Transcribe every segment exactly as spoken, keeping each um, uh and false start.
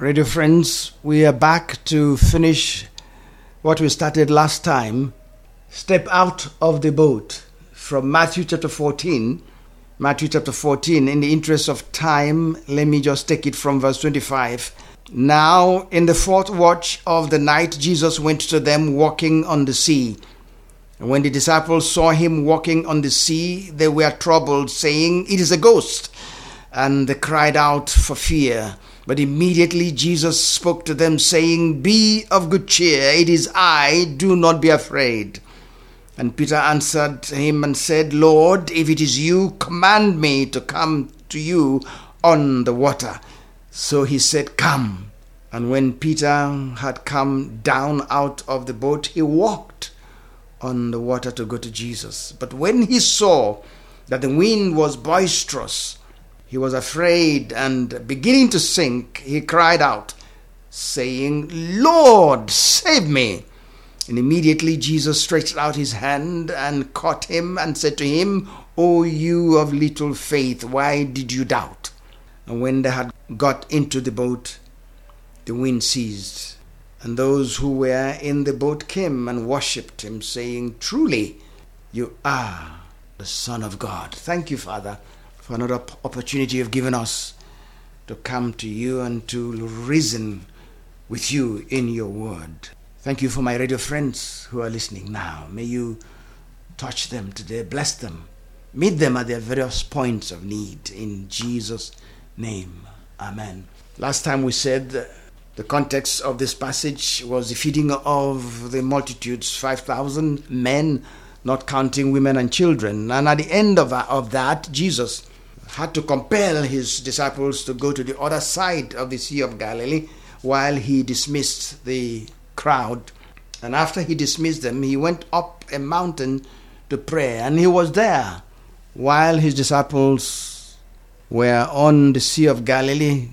Radio friends, we are back to finish what we started last time. Step out of the boat from Matthew chapter fourteen. Matthew chapter fourteen, in the interest of time, let me just take it from verse twenty-five. Now, in the fourth watch of the night, Jesus went to them walking on the sea. And when the disciples saw him walking on the sea, they were troubled, saying, "It is a ghost." And they cried out for fear. But immediately Jesus spoke to them, saying, "Be of good cheer, it is I, do not be afraid." And Peter answered him and said, "Lord, if it is you, command me to come to you on the water." So he said, "Come." And when Peter had come down out of the boat, he walked on the water to go to Jesus. But when he saw that the wind was boisterous, he was afraid, and beginning to sink, he cried out, saying, "Lord, save me." And immediately Jesus stretched out his hand and caught him and said to him, "O you of little faith, why did you doubt?" And when they had got into the boat, the wind ceased. And those who were in the boat came and worshipped him, saying, "Truly, you are the Son of God." Thank you, Father, for another opportunity you've given us to come to you and to reason with you in your word. Thank you for my radio friends who are listening now. May you touch them today, bless them, meet them at their various points of need. In Jesus' name, amen. Last time we said the context of this passage was the feeding of the multitudes, five thousand men, not counting women and children. And at the end of, of that, Jesus had to compel his disciples to go to the other side of the Sea of Galilee while he dismissed the crowd. And after he dismissed them, he went up a mountain to pray. And he was there while his disciples were on the Sea of Galilee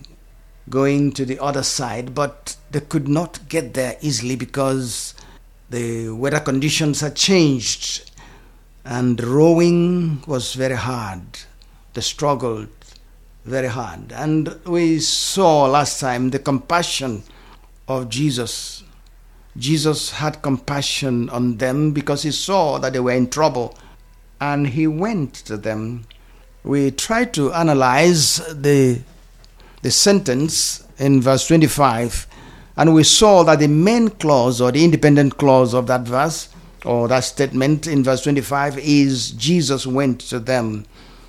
going to the other side, but they could not get there easily because the weather conditions had changed and rowing was very hard. They struggled very hard. And we saw last time the compassion of Jesus. Jesus had compassion on them because he saw that they were in trouble, and he went to them. We tried to analyze the, the sentence in verse twenty-five, and we saw that the main clause or the independent clause of that verse or that statement in verse twenty-five is Jesus went to them.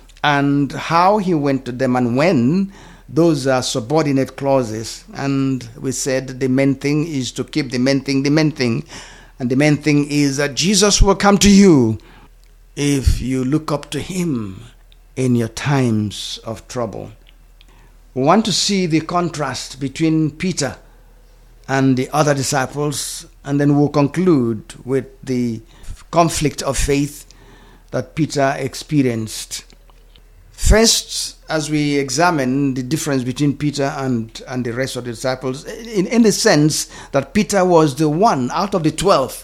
And how he went to them and when, those are subordinate clauses. And we said the main thing is to keep the main thing the main thing. And the main thing is that Jesus will come to you if you look up to him in your times of trouble. We want to see the contrast between Peter and the other disciples, and then we'll conclude with the conflict of faith that Peter experienced. First, as we examine the difference between Peter and, and the rest of the disciples, in, in the sense that Peter was the one out of the twelve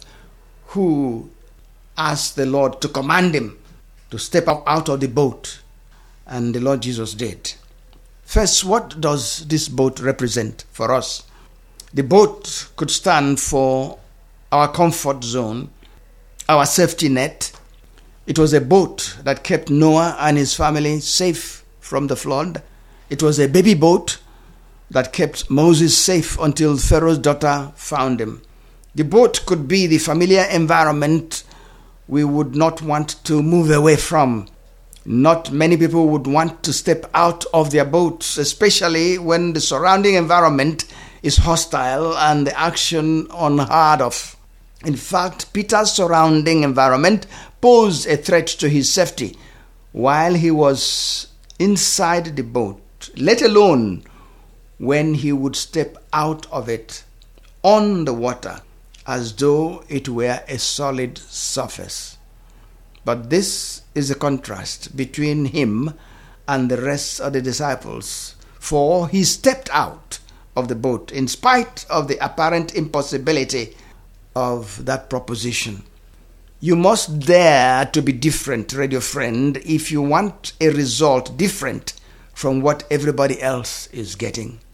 who asked the Lord to command him to step up out of the boat, and the Lord Jesus did. First, what does this boat represent for us? The boat could stand for our comfort zone, our safety net. It was a boat that kept Noah and his family safe from the flood. It was a baby boat that kept Moses safe until Pharaoh's daughter found him. The boat could be the familiar environment we would not want to move away from. Not many people would want to step out of their boats, especially when the surrounding environment is hostile and the action unheard of. In fact, Peter's surrounding environment posed a threat to his safety while he was inside the boat, let alone when he would step out of it on the water as though it were a solid surface. But this is a contrast between him and the rest of the disciples, for he stepped out of the boat in spite of the apparent impossibility of that proposition. You must dare to be different, radio friend, if you want a result different from what everybody else is getting.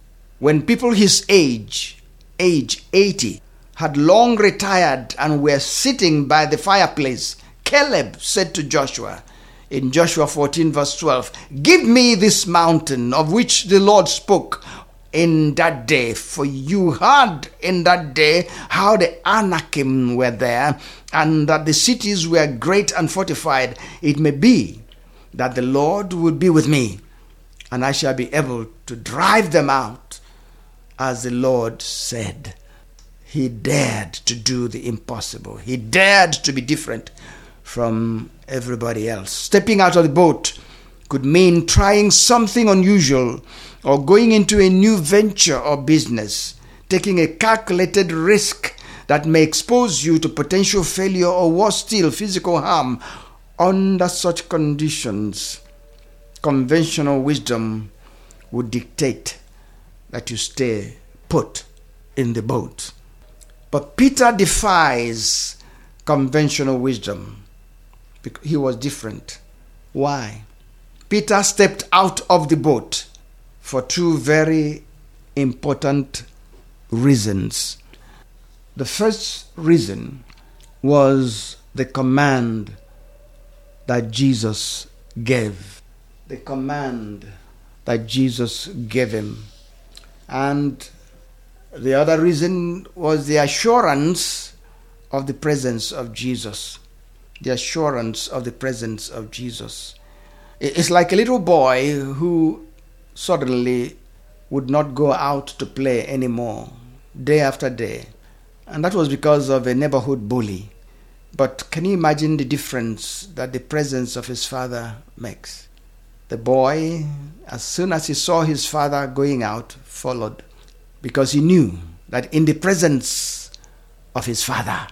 When people his age, age eighty, had long retired and were sitting by the fireplace, Caleb said to Joshua in Joshua fourteen verse twelve, "Give me this mountain of which the Lord spoke in that day, for you heard in that day how the Anakim were there, and that the cities were great and fortified. It may be that the Lord will be with me, and I shall be able to drive them out, as the Lord said." He dared to do the impossible. He dared to be different from everybody else. Stepping out of the boat could mean trying something unusual, or going into a new venture or business, taking a calculated risk that may expose you to potential failure or, worse still, physical harm. Under such conditions, conventional wisdom would dictate that you stay put in the boat. But Peter defies conventional wisdom. He was different. Why? Peter stepped out of the boat for two very important reasons. The first reason was the command that Jesus gave. The command that Jesus gave him. And the other reason was the assurance of the presence of Jesus. The assurance of the presence of Jesus. It's like a little boy who suddenly would not go out to play anymore, day after day. And that was because of a neighborhood bully. But can you imagine the difference that the presence of his father makes? The boy, as soon as he saw his father going out, followed, because he knew that in the presence of his father,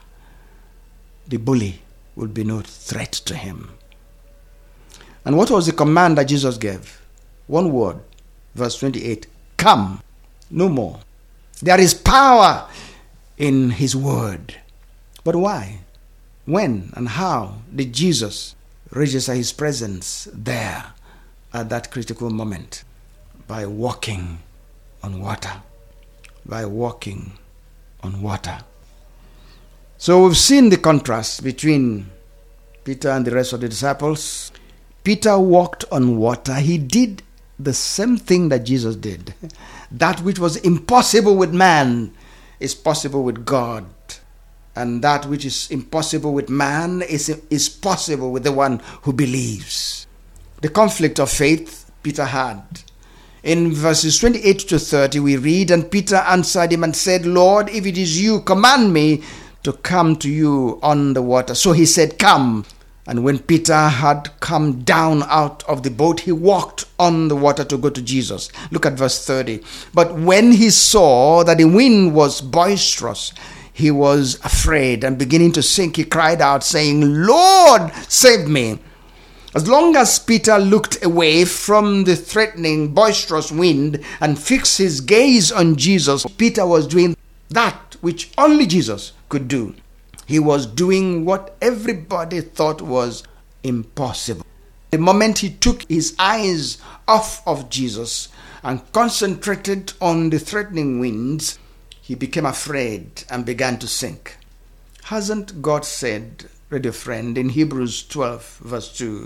the bully would be no threat to him. And what was the command that Jesus gave? One word, verse twenty-eight, come, no more. There is power in his word. But why? When and how did Jesus register his presence there at that critical moment? By walking on water. By walking on water. So we've seen the contrast between Peter and the rest of the disciples. Peter walked on water. He did the same thing that Jesus did. That which was impossible with man is possible with God. And that which is impossible with man is, is possible with the one who believes. The conflict of faith Peter had. In verses twenty-eight to thirty we read, "And Peter answered him and said, Lord, if it is you, command me to come to you on the water. So he said, come. And when Peter had come down out of the boat, he walked on the water to go to Jesus." Look at verse thirty. "But when he saw that the wind was boisterous, he was afraid, and beginning to sink, he cried out, saying, Lord, save me. As long as Peter looked away from the threatening, boisterous wind and fixed his gaze on Jesus, Peter was doing that which only Jesus could do. He was doing what everybody thought was impossible. The moment he took his eyes off of Jesus and concentrated on the threatening winds, he became afraid and began to sink. Hasn't God said, radio friend, in Hebrews twelve verse two,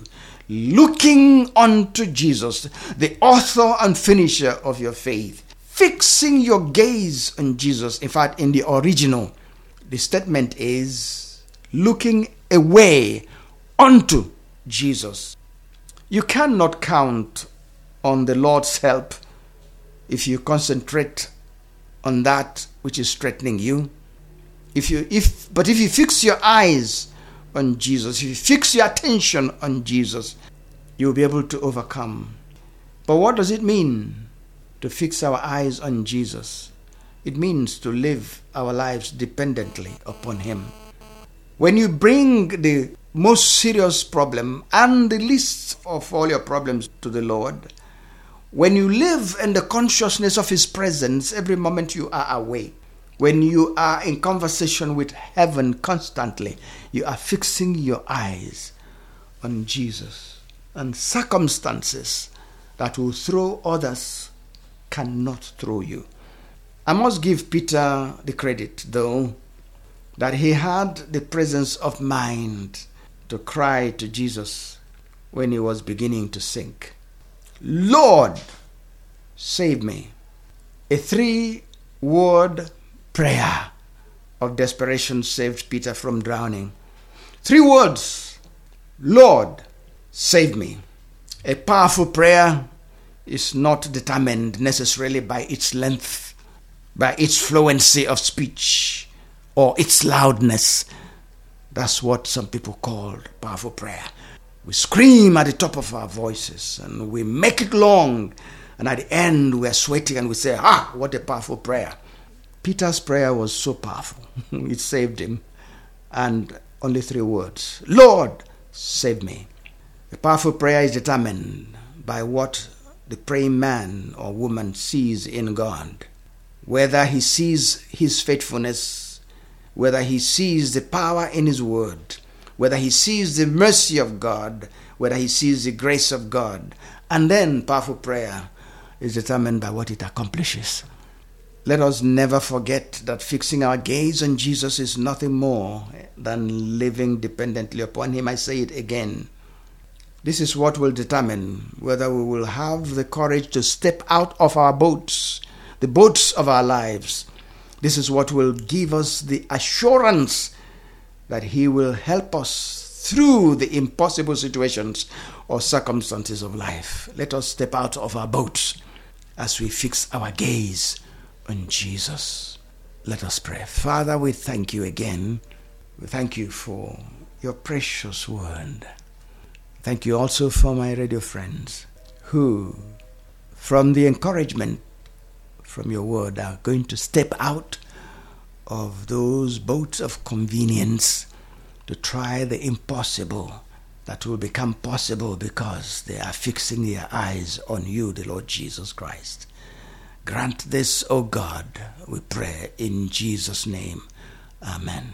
looking unto Jesus, the author and finisher of your faith, fixing your gaze on Jesus. In fact, in the original, the statement is looking away unto Jesus. You cannot count on the Lord's help if you concentrate on that which is threatening you. If you, if, but if you fix your eyes on Jesus, if you fix your attention on Jesus, you'll be able to overcome. But what does it mean to fix our eyes on Jesus? It means to live our lives dependently upon Him. When you bring the most serious problem and the least of all your problems to the Lord, when you live in the consciousness of His presence every moment you are awake, when you are in conversation with heaven constantly, you are fixing your eyes on Jesus, and circumstances that will throw others cannot throw you. I must give Peter the credit, though, that he had the presence of mind to cry to Jesus when he was beginning to sink. Lord, save me. A three-word prayer of desperation saved Peter from drowning. Three words. Lord, save me. A powerful prayer is not determined necessarily by its length, by its fluency of speech, or its loudness. That's what some people call powerful prayer. We scream at the top of our voices and we make it long, and at the end we are sweating and we say, ah, what a powerful prayer. Peter's prayer was so powerful. It saved him. And only three words. Lord, save me. A powerful prayer is determined by what the praying man or woman sees in God. Whether he sees his faithfulness, whether he sees the power in his word, whether he sees the mercy of God, whether he sees the grace of God. And then powerful prayer is determined by what it accomplishes. Let us never forget that fixing our gaze on Jesus is nothing more than living dependently upon him. I say it again. This is what will determine whether we will have the courage to step out of our boats, the boats of our lives. This is what will give us the assurance that he will help us through the impossible situations or circumstances of life. Let us step out of our boats as we fix our gaze on Jesus. Let us pray. Father, we thank you again. We thank you for your precious word. Thank you also for my radio friends who, from the encouragement from your word, are going to step out of those boats of convenience to try the impossible that will become possible because they are fixing their eyes on you, the Lord Jesus Christ. Grant this, O God, we pray in Jesus' name. Amen.